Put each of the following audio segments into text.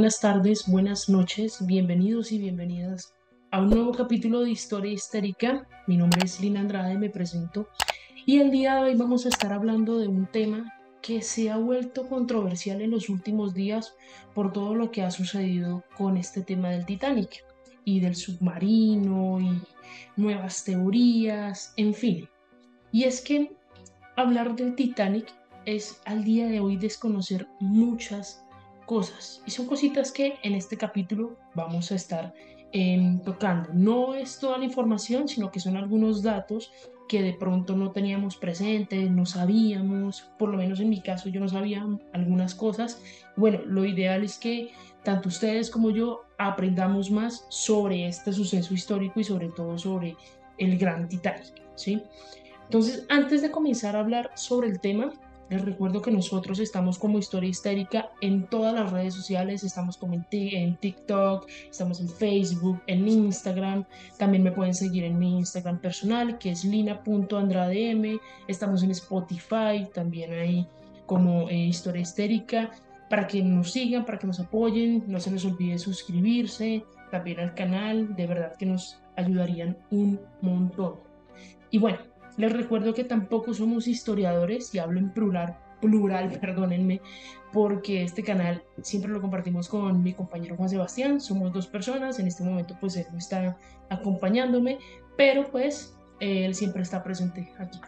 buenas tardes, buenas noches, bienvenidos y bienvenidas a un nuevo capítulo de Historia Histérica. Mi nombre es Lina Andrade, me presento y el día de hoy vamos a estar hablando de un tema que se ha vuelto controversial en los últimos días por todo lo que ha sucedido con este tema del Titanic y del submarino y nuevas teorías, en fin. Y es que hablar del Titanic es al día de hoy desconocer muchas cosas y son cositas que en este capítulo vamos a estar tocando. No es toda la información, sino que son algunos datos que de pronto no teníamos presentes, no sabíamos, por lo menos en mi caso yo no sabía algunas cosas. Bueno, lo ideal es que tanto ustedes como yo aprendamos más sobre este suceso histórico y sobre todo sobre el gran Titanic, ¿sí? Entonces, antes de comenzar a hablar sobre el tema, les recuerdo que nosotros estamos como Historia Histérica en todas las redes sociales, estamos como en TikTok, estamos en Facebook, en Instagram, también me pueden seguir en mi Instagram personal, que es lina.andradem, estamos en Spotify, también ahí como Historia Histérica, para que nos sigan, para que nos apoyen, no se les olvide suscribirse también al canal, de verdad que nos ayudarían un montón. Y bueno, les recuerdo que tampoco somos historiadores y hablo en plural, perdónenme, porque este canal siempre lo compartimos con mi compañero Juan Sebastián. Somos dos personas, en este momento pues él no está acompañándome, pero pues él siempre está presente aquí.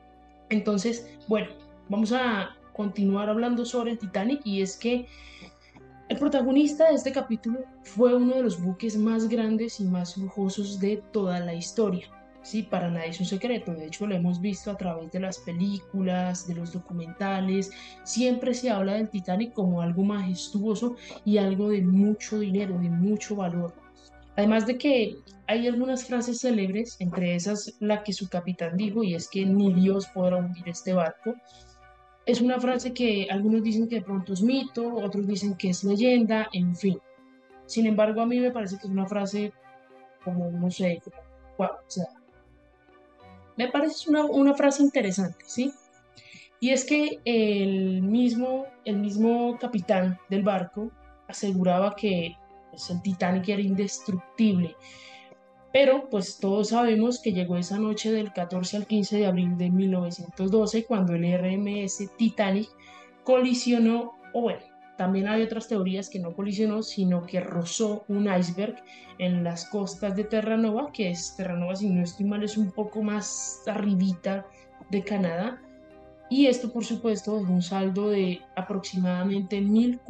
Entonces, bueno, vamos a continuar hablando sobre el Titanic y es que el protagonista de este capítulo fue uno de los buques más grandes y más lujosos de toda la historia. Sí, para nadie es un secreto, de hecho lo hemos visto a través de las películas, de los documentales, siempre se habla del Titanic como algo majestuoso y algo de mucho dinero, de mucho valor. Además de que hay algunas frases célebres, entre esas la que su capitán dijo, y es que ni Dios podrá hundir este barco. Es una frase que algunos dicen que de pronto es mito, otros dicen que es leyenda, en fin. Sin embargo, a mí me parece que es una frase como, no sé, como, wow, o sea, me parece una frase interesante, ¿sí? Y es que el mismo capitán del barco aseguraba que pues, el Titanic era indestructible, pero pues todos sabemos que llegó esa noche del 14 al 15 de abril de 1912 cuando el RMS Titanic colisionó, o bueno, también hay otras teorías que no colisionó, sino que rozó un iceberg en las costas de Terranova, que es Terranova, si no estoy mal, es un poco más arribita de Canadá. Y esto, por supuesto, dejó un saldo de aproximadamente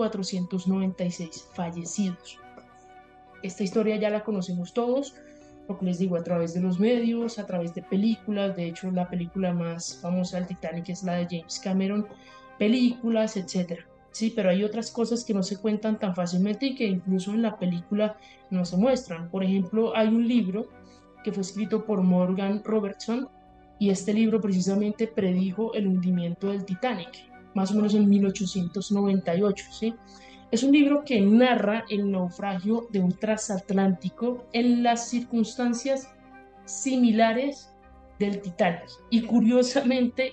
1.496 fallecidos. Esta historia ya la conocemos todos, porque les digo, a través de los medios, a través de películas. De hecho, la película más famosa del Titanic es la de James Cameron, películas, etcétera. Sí, pero hay otras cosas que no se cuentan tan fácilmente y que incluso en la película no se muestran. Por ejemplo, hay un libro que fue escrito por Morgan Robertson y este libro precisamente predijo el hundimiento del Titanic, más o menos en 1898, ¿sí? Es un libro que narra el naufragio de un transatlántico en las circunstancias similares del Titanic. Y curiosamente,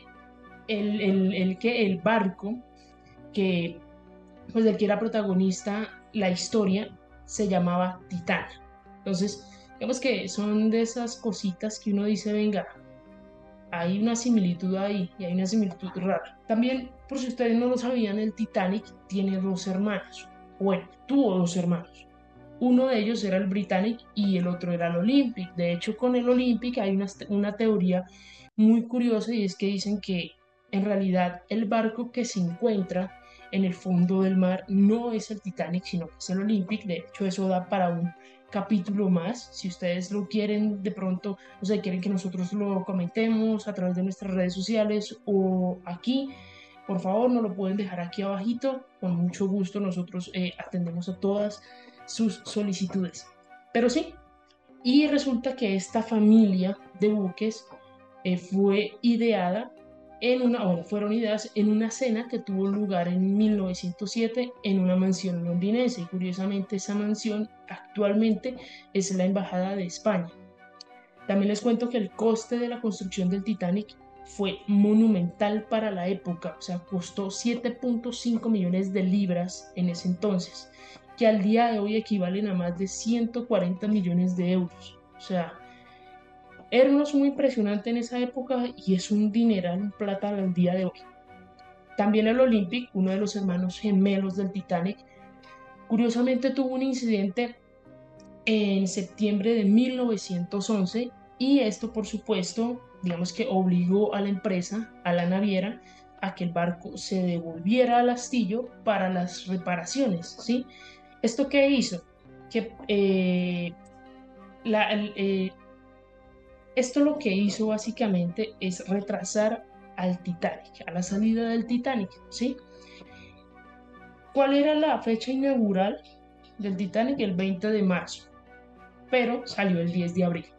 el barco que, pues, del que era protagonista la historia se llamaba Titán. Entonces, digamos que son de esas cositas que uno dice, venga, hay una similitud ahí y hay una similitud rara. También, por si ustedes no lo sabían, el Titanic tiene dos hermanos. Bueno, tuvo dos hermanos. Uno de ellos era el Britannic y el otro era el Olympic. De hecho, con el Olympic hay una teoría muy curiosa y es que dicen que en realidad el barco que se encuentra en el fondo del mar no es el Titanic, sino que es el Olympic. De hecho, eso da para un capítulo más. Si ustedes lo quieren de pronto, o sea, quieren que nosotros lo comentemos a través de nuestras redes sociales o aquí, por favor, nos lo pueden dejar aquí abajito. Con mucho gusto nosotros atendemos a todas sus solicitudes. Pero sí, y resulta que esta familia de buques fue ideada fueron ideadas en una cena que tuvo lugar en 1907 en una mansión londinense. Y curiosamente esa mansión actualmente es la Embajada de España. También les cuento que el coste de la construcción del Titanic fue monumental para la época, o sea, costó 7.5 millones de libras en ese entonces. que al día de hoy equivalen a más de 140 millones de euros. O sea, era una suma impresionante en esa época y es un dineral, un plata al día de hoy. También el Olympic, uno de los hermanos gemelos del Titanic, curiosamente tuvo un incidente en septiembre de 1911 y esto, por supuesto, digamos que obligó a la empresa, a la naviera, a que el barco se devolviera al astillero para las reparaciones, ¿sí? ¿Esto qué hizo? Que la, el, esto lo que hizo básicamente es retrasar al Titanic, a la salida del Titanic, ¿sí? ¿Cuál era la fecha inaugural del Titanic? El 20 de marzo, pero salió el 10 de abril.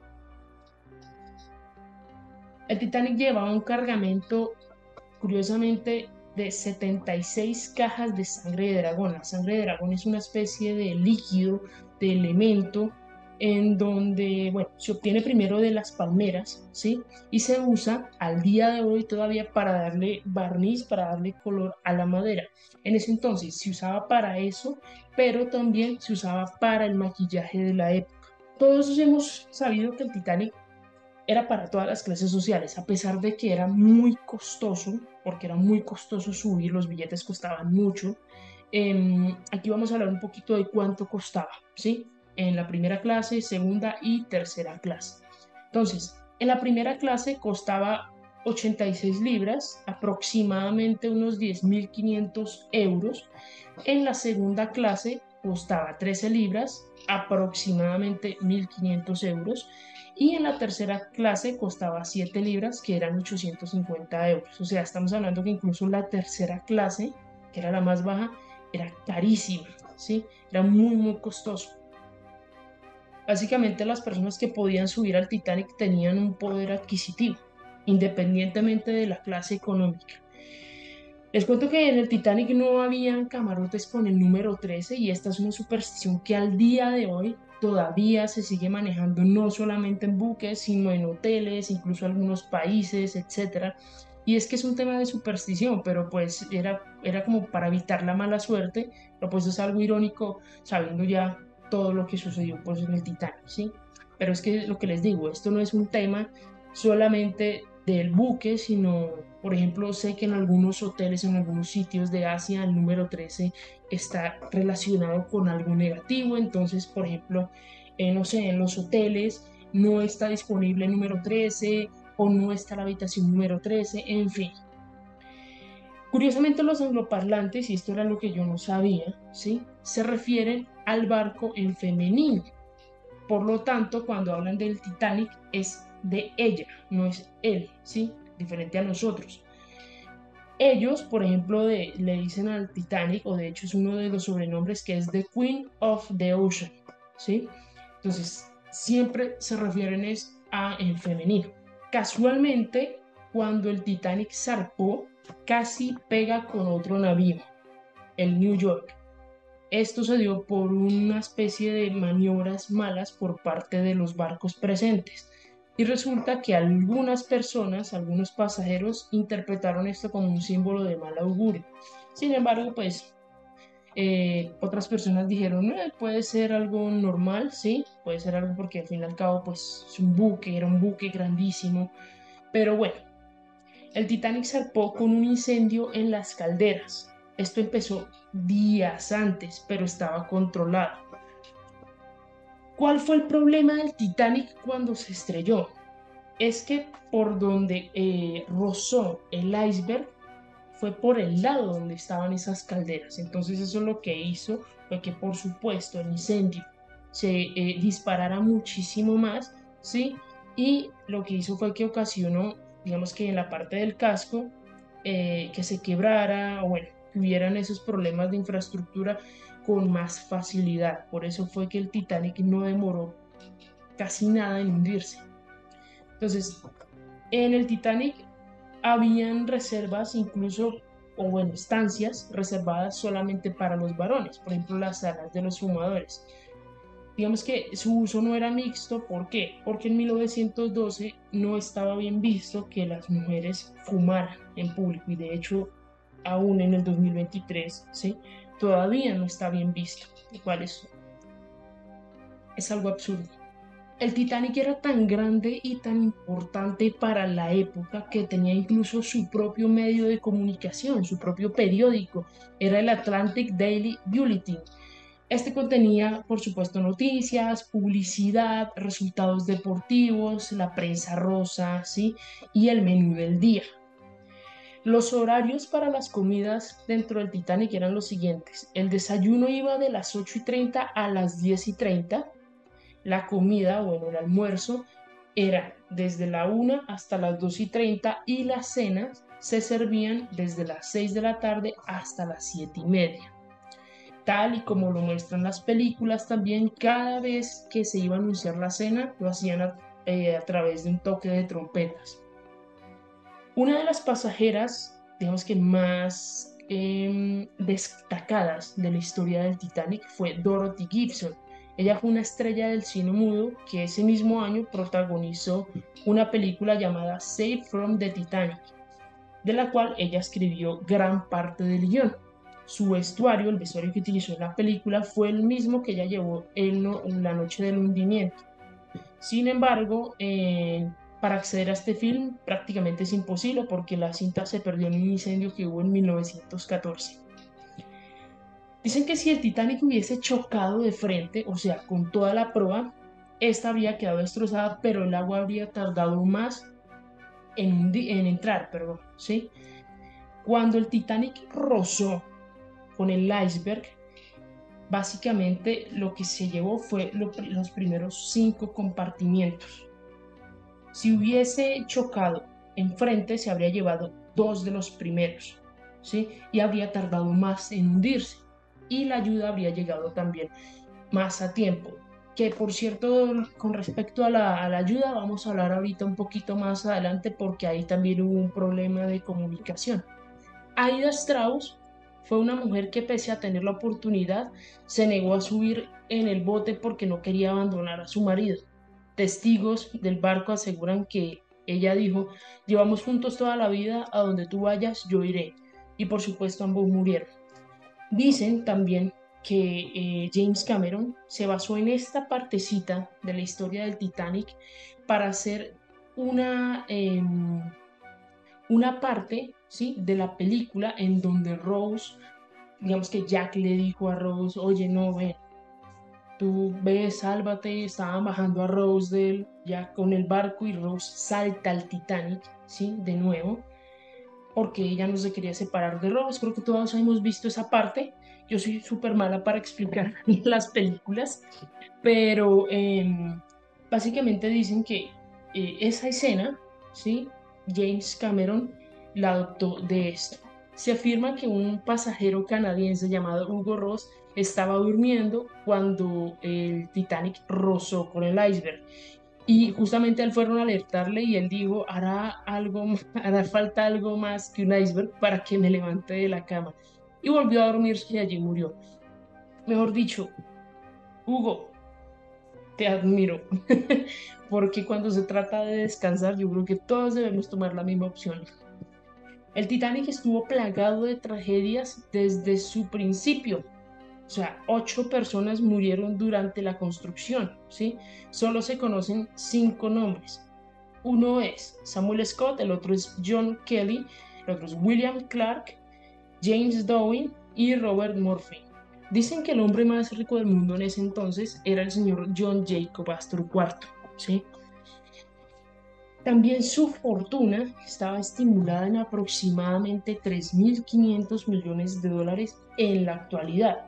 El Titanic llevaba un cargamento, curiosamente, de 76 cajas de sangre de dragón. La sangre de dragón es una especie de líquido, de elemento, en donde, bueno, se obtiene primero de las palmeras, ¿sí? Y se usa al día de hoy todavía para darle barniz, para darle color a la madera. En ese entonces se usaba para eso, pero también se usaba para el maquillaje de la época. Todos hemos sabido que el Titanic era para todas las clases sociales, a pesar de que era muy costoso, porque era muy costoso subir, los billetes costaban mucho. Aquí vamos a hablar un poquito de cuánto costaba, ¿sí? En la primera clase, segunda y tercera clase. Entonces, en la primera clase costaba 86 libras, aproximadamente unos 10.500 euros. En la segunda clase costaba 13 libras, aproximadamente 1.500 euros. Y en la tercera clase costaba 7 libras, que eran 850 euros. O sea, estamos hablando que incluso la tercera clase, que era la más baja, era carísima, ¿sí? Era muy, muy costoso. Básicamente las personas que podían subir al Titanic tenían un poder adquisitivo, independientemente de la clase económica. Les cuento que en el Titanic no habían camarotes con el número 13 y esta es una superstición que al día de hoy todavía se sigue manejando no solamente en buques, sino en hoteles, incluso algunos países, etcétera. Y es que es un tema de superstición, pero pues era como para evitar la mala suerte, pero pues es algo irónico sabiendo ya todo lo que sucedió pues en el Titanic, ¿sí? Pero es que lo que les digo, esto no es un tema solamente del buque, sino, por ejemplo, sé que en algunos hoteles, en algunos sitios de Asia, el número 13 está relacionado con algo negativo. Entonces, por ejemplo, no sé, en los hoteles no está disponible el número 13 o no está la habitación número 13, en fin. Curiosamente, los angloparlantes, y esto era lo que yo no sabía, ¿sí? Se refieren al barco en femenino. Por lo tanto, cuando hablan del Titanic es de ella, no es él, ¿sí? Diferente a nosotros. Ellos, por ejemplo, le dicen al Titanic, o de hecho es uno de los sobrenombres que es The Queen of the Ocean, ¿sí? Entonces, siempre se refieren es a en femenino. Casualmente, cuando el Titanic zarpó, casi pega con otro navío, el New York. Esto se dio por una especie de maniobras malas por parte de los barcos presentes. Y resulta que algunas personas, algunos pasajeros, interpretaron esto como un símbolo de mal augurio. Sin embargo, pues otras personas dijeron, puede ser algo normal, sí, puede ser algo porque al fin y al cabo, pues es un buque, era un buque grandísimo. Pero bueno, el Titanic zarpó con un incendio en las calderas. Esto empezó días antes, pero estaba controlado. ¿Cuál fue el problema del Titanic cuando se estrelló? Es que por donde rozó el iceberg fue por el lado donde estaban esas calderas. Entonces eso lo que hizo fue que por supuesto el incendio se disparara muchísimo más, ¿sí? Y lo que hizo fue que ocasionó, digamos que en la parte del casco, que se quebrara o bueno, que hubieran esos problemas de infraestructura con más facilidad. Por eso fue que el Titanic no demoró casi nada en hundirse. Entonces, en el Titanic habían reservas incluso, o bueno, estancias reservadas solamente para los varones, por ejemplo, las salas de los fumadores. Digamos que su uso no era mixto, ¿por qué? Porque en 1912 no estaba bien visto que las mujeres fumaran en público y de hecho aún en el 2023, ¿sí? todavía no está bien visto, lo cual es algo absurdo. El Titanic era tan grande y tan importante para la época que tenía incluso su propio medio de comunicación, su propio periódico. Era el Atlantic Daily Bulletin. Este contenía, por supuesto, noticias, publicidad, resultados deportivos, la prensa rosa, ¿sí? Y el menú del día. Los horarios para las comidas dentro del Titanic eran los siguientes. El desayuno iba de las 8:30 a las 10:30. La comida, bueno, el almuerzo, era desde la 1 hasta las 2:30 y las cenas se servían desde las 6 de la tarde hasta las 7:30. Tal y como lo muestran las películas también, cada vez que se iba a anunciar la cena, lo hacían a través de un toque de trompetas. Una de las pasajeras, digamos que más destacadas de la historia del Titanic fue Dorothy Gibson. Ella fue una estrella del cine mudo que ese mismo año protagonizó una película llamada Saved from the Titanic, de la cual ella escribió gran parte del guión. Su vestuario, el vestuario que utilizó en la película, fue el mismo que ella llevó en la noche del hundimiento. Sin embargo, para acceder a este film prácticamente es imposible porque la cinta se perdió en un incendio que hubo en 1914. Dicen que si el Titanic hubiese chocado de frente, o sea, con toda la proa, esta habría quedado destrozada, pero el agua habría tardado más en entrar, perdón, ¿sí? Cuando el Titanic rozó con el iceberg, básicamente lo que se llevó fue los primeros 5 compartimientos. Si hubiese chocado enfrente, se habría llevado 2 de los primeros, ¿sí? Y habría tardado más en hundirse. Y la ayuda habría llegado también más a tiempo. Que por cierto, con respecto a la ayuda, vamos a hablar ahorita un poquito más adelante porque ahí también hubo un problema de comunicación. Aida Strauss fue una mujer que pese a tener la oportunidad, se negó a subir en el bote porque no quería abandonar a su marido. Testigos del barco aseguran que ella dijo, llevamos juntos toda la vida, a donde tú vayas, yo iré. Y por supuesto ambos murieron. Dicen también que James Cameron se basó en esta partecita de la historia del Titanic para hacer una, eh, una parte, ¿sí?, de la película en donde Rose, digamos que Jack le dijo a Rose, oye, no, ven, tú ves, sálvate, estaban bajando a Rose ya con el barco y Rose salta al Titanic, ¿sí?, de nuevo, porque ella no se quería separar de Rose. Creo que todos hemos visto esa parte. Yo soy súper mala para explicar las películas, pero básicamente dicen que esa escena, ¿sí?, James Cameron la adoptó de esto. Se afirma que un pasajero canadiense llamado Hugo Ross estaba durmiendo cuando el Titanic rozó con el iceberg. Y justamente él fueron a alertarle y él dijo, hará falta algo más que un iceberg para que me levante de la cama. Y volvió a dormirse y allí murió. Mejor dicho, Hugo, te admiro, porque cuando se trata de descansar, yo creo que todos debemos tomar la misma opción. El Titanic estuvo plagado de tragedias desde su principio. O sea, 8 personas murieron durante la construcción, ¿sí? Solo se conocen 5 nombres. Uno es Samuel Scott, el otro es John Kelly, el otro es William Clark, James Darwin y Robert Murphy. Dicen que el hombre más rico del mundo en ese entonces era el señor John Jacob Astor IV, ¿sí? También su fortuna estaba estimulada en aproximadamente 3.500 millones de dólares en la actualidad.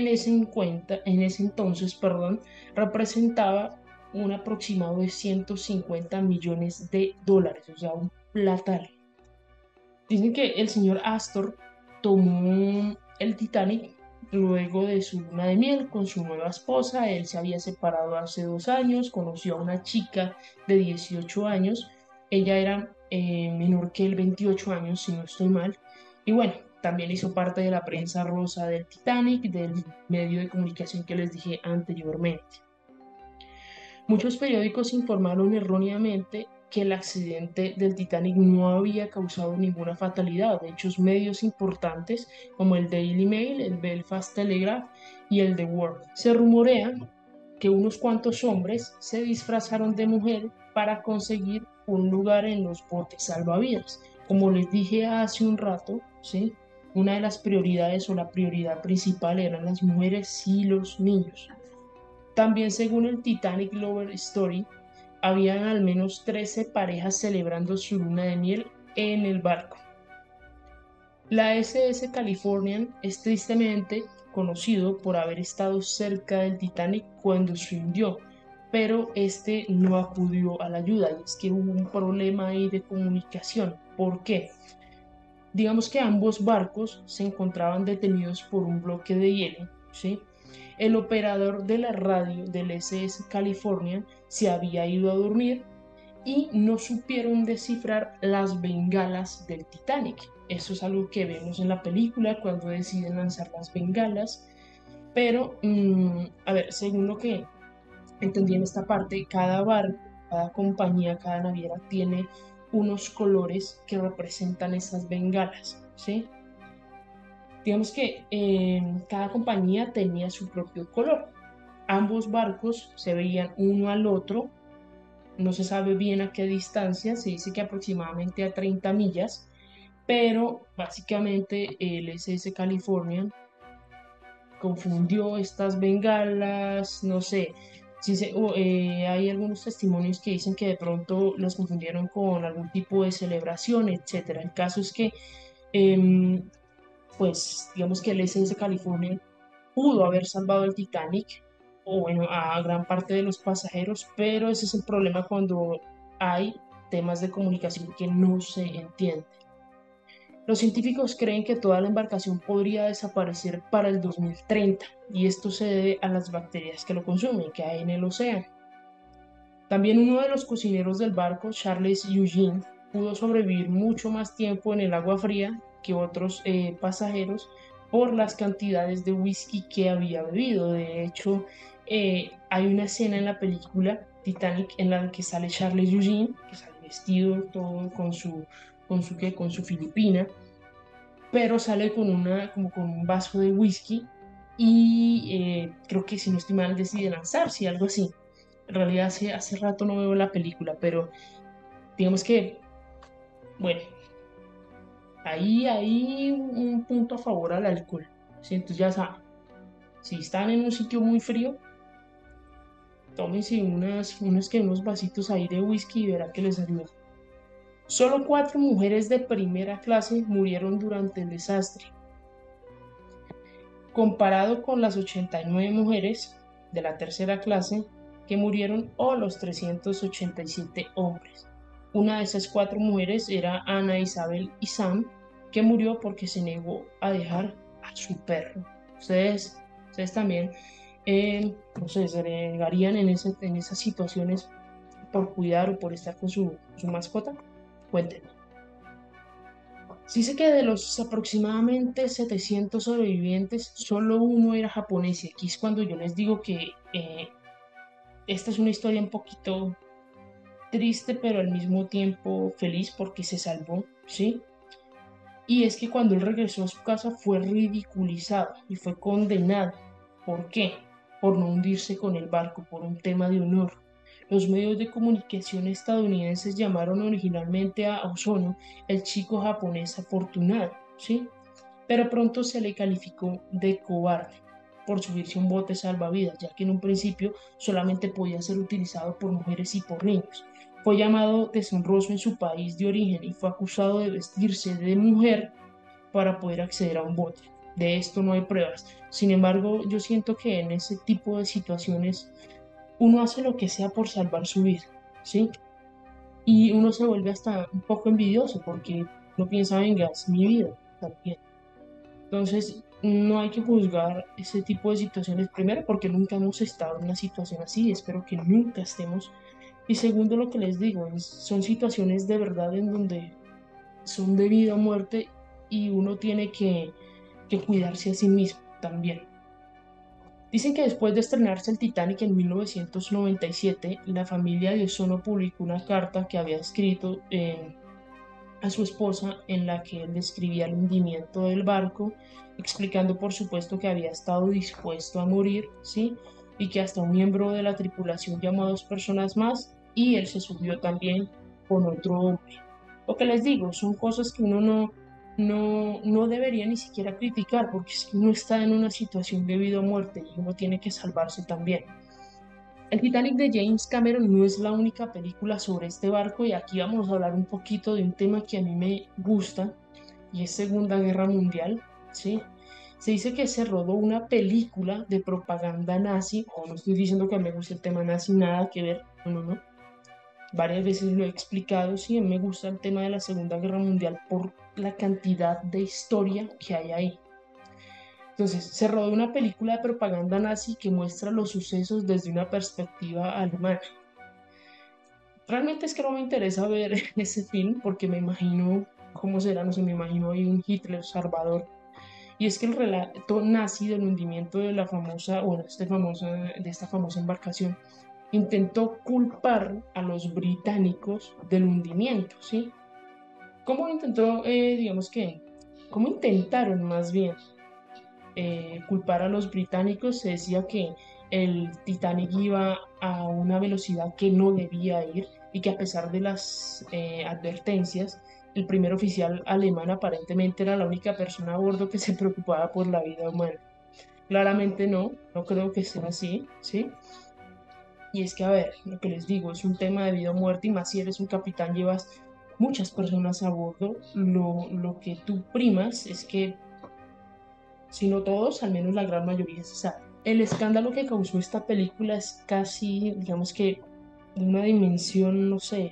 En ese entonces, perdón, representaba un aproximado de 150 millones de dólares, o sea, un platal. Dicen que el señor Astor tomó el Titanic luego de su luna de miel con su nueva esposa. Él se había separado hace 2 años, conoció a una chica de 18 años. Ella era menor que él, 28 años, si no estoy mal. Y bueno, también hizo parte de la prensa rosa del Titanic, del medio de comunicación que les dije anteriormente. Muchos periódicos informaron erróneamente que el accidente del Titanic no había causado ninguna fatalidad. De hecho, medios importantes como el Daily Mail, el Belfast Telegraph y el The World se rumorea que unos cuantos hombres se disfrazaron de mujer para conseguir un lugar en los botes salvavidas. Como les dije hace un rato, ¿sí? Una de las prioridades o la prioridad principal eran las mujeres y los niños. También según el Titanic Lover Story, habían al menos 13 parejas celebrando su luna de miel en el barco. La SS Californian es tristemente conocido por haber estado cerca del Titanic cuando se hundió, pero este no acudió a la ayuda y es que hubo un problema ahí de comunicación. ¿Por qué? Digamos que ambos barcos se encontraban detenidos por un bloque de hielo, ¿sí? El operador de la radio del SS California se había ido a dormir y no supieron descifrar las bengalas del Titanic. Eso es algo que vemos en la película cuando deciden lanzar las bengalas. Pero, a ver, según lo que entendí en esta parte, cada barco, cada compañía, cada naviera tiene unos colores que representan esas bengalas, ¿sí? Digamos que cada compañía tenía su propio color. Ambos barcos se veían uno al otro, no se sabe bien a qué distancia, se dice que aproximadamente a 30 millas, pero básicamente el SS California confundió estas bengalas, no sé, hay algunos testimonios que dicen que de pronto las confundieron con algún tipo de celebración, etcétera. El caso es que, em, pues, digamos que el SS California pudo haber salvado el Titanic, o bueno, a gran parte de los pasajeros, pero ese es el problema cuando hay temas de comunicación que no se entienden. Los científicos creen que toda la embarcación podría desaparecer para el 2030 y esto se debe a las bacterias que lo consumen, que hay en el océano. También uno de los cocineros del barco, Charles Eugene, pudo sobrevivir mucho más tiempo en el agua fría que otros pasajeros por las cantidades de whisky que había bebido. De hecho, hay una escena en la película Titanic en la que sale Charles Eugene, que sale vestido todo con su filipina, pero sale con como con un vaso de whisky y creo que si no estoy mal decide lanzarse, algo así. En realidad hace rato no veo la película, pero digamos que, bueno, ahí hay un punto a favor al alcohol. ¿Sí? Entonces ya saben, si están en un sitio muy frío, tómense unos vasitos ahí de whisky y verá que les ayuda. Solo 4 mujeres de primera clase murieron durante el desastre, comparado con las 89 mujeres de la tercera clase que murieron o los 387 hombres. Una de esas 4 mujeres era Ana Isabel Isam, que murió porque se negó a dejar a su perro. Ustedes también, no sé, se negarían en esas situaciones por cuidar o por estar con su mascota. Cuéntenme. Se dice que de los aproximadamente 700 sobrevivientes, solo uno era japonés. Y aquí es cuando yo les digo que esta es una historia un poquito triste, pero al mismo tiempo feliz porque se salvó, ¿sí? Y es que cuando él regresó a su casa fue ridiculizado y fue condenado. ¿Por qué? Por no hundirse con el barco, por un tema de honor. Los medios de comunicación estadounidenses llamaron originalmente a Ozono el chico japonés afortunado, ¿sí? Pero pronto se le calificó de cobarde por subirse a un bote salvavidas, ya que en un principio solamente podía ser utilizado por mujeres y por niños. Fue llamado deshonroso en su país de origen y fue acusado de vestirse de mujer para poder acceder a un bote. De esto no hay pruebas. Sin embargo, yo siento que en ese tipo de situaciones uno hace lo que sea por salvar su vida, ¿sí? Y uno se vuelve hasta un poco envidioso porque no piensa, venga, es mi vida también. Entonces, no hay que juzgar ese tipo de situaciones, primero porque nunca hemos estado en una situación así, espero que nunca estemos. Y segundo, lo que les digo, son situaciones de verdad en donde son de vida o muerte y uno tiene que cuidarse a sí mismo también. Dicen que después de estrenarse el Titanic en 1997, la familia de Osono publicó una carta que había escrito a su esposa en la que él describía el hundimiento del barco, explicando por supuesto que había estado dispuesto a morir, ¿sí? Y que hasta un miembro de la tripulación llamó a dos personas más y él se subió también con otro hombre. Lo que les digo, son cosas que uno no debería ni siquiera criticar porque es que uno está en una situación de vida o muerte y uno tiene que salvarse también. El Titanic de James Cameron no es la única película sobre este barco y aquí vamos a hablar un poquito de un tema que a mí me gusta y es Segunda Guerra Mundial, ¿sí? Se dice que se rodó una película de propaganda nazi, o no estoy diciendo que me guste el tema nazi, nada que ver, no. Varias veces lo he explicado, sí, me gusta el tema de la Segunda Guerra Mundial por la cantidad de historia que hay ahí. Entonces, se rodó una película de propaganda nazi que muestra los sucesos desde una perspectiva alemana. Realmente es que no me interesa ver ese film porque me imagino cómo será, no sé, me imagino ahí un Hitler salvador. Y es que el relato nazi del hundimiento de la famosa, bueno, de esta famosa embarcación, intentó culpar a los británicos del hundimiento, ¿sí? ¿Cómo intentó, digamos que, cómo intentaron más bien culpar a los británicos? Se decía que el Titanic iba a una velocidad que no debía ir y que a pesar de las advertencias, el primer oficial alemán aparentemente era la única persona a bordo que se preocupaba por la vida humana. Claramente no creo que sea así, ¿sí? Y es que, a ver, lo que les digo, es un tema de vida o muerte y más si eres un capitán, llevas muchas personas a bordo, lo que tú primas es que si no todos, al menos la gran mayoría se sabe. El escándalo que causó esta película es casi, digamos que, de una dimensión, no sé,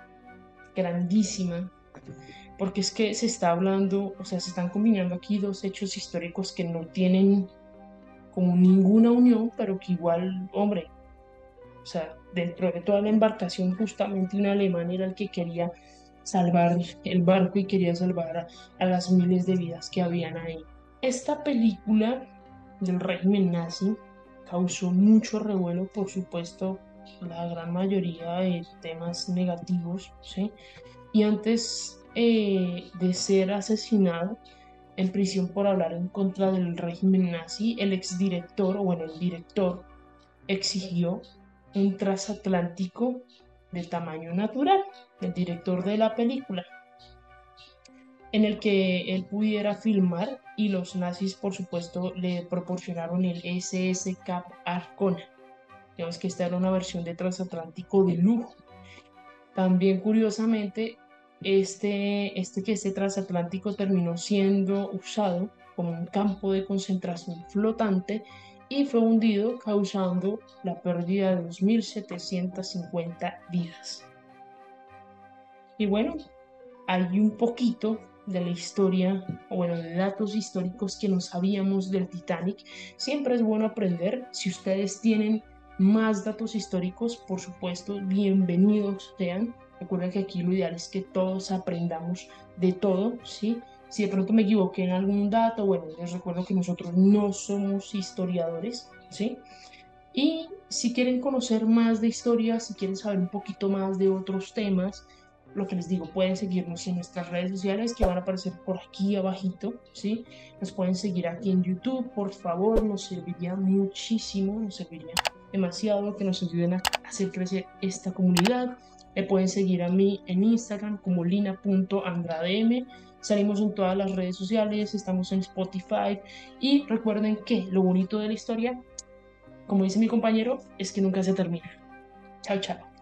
grandísima, porque es que se está hablando, o sea, se están combinando aquí dos hechos históricos que no tienen como ninguna unión, pero que igual, hombre, o sea, dentro de toda la embarcación, justamente un alemán era el que quería salvar el barco y quería salvar a las miles de vidas que habían ahí. Esta película del régimen nazi causó mucho revuelo, por supuesto, la gran mayoría de temas negativos, ¿sí? Y antes de ser asesinado en prisión por hablar en contra del régimen nazi, el exdirector, o bueno, el director, exigió un transatlántico de tamaño natural, el director de la película, en el que él pudiera filmar y los nazis, por supuesto, le proporcionaron el SS Cap Arcona. Digamos que esta era una versión de transatlántico de lujo. También, curiosamente, este transatlántico terminó siendo usado como un campo de concentración flotante y fue hundido, causando la pérdida de 2.750 vidas. Y bueno, hay un poquito de la historia, o bueno, de datos históricos que no sabíamos del Titanic. Siempre es bueno aprender. Si ustedes tienen más datos históricos, por supuesto, bienvenidos sean. Recuerden que aquí lo ideal es que todos aprendamos de todo, ¿sí? Si de pronto me equivoqué en algún dato, bueno, les recuerdo que nosotros no somos historiadores, ¿sí? Y si quieren conocer más de historia, si quieren saber un poquito más de otros temas, lo que les digo, pueden seguirnos en nuestras redes sociales que van a aparecer por aquí abajito, ¿sí? Nos pueden seguir aquí en YouTube, por favor, nos serviría muchísimo, nos serviría demasiado que nos ayuden a hacer crecer esta comunidad. Me pueden seguir a mí en Instagram como lina.andradm. Salimos en todas las redes sociales, estamos en Spotify y recuerden que lo bonito de la historia, como dice mi compañero, es que nunca se termina. Chao, chao.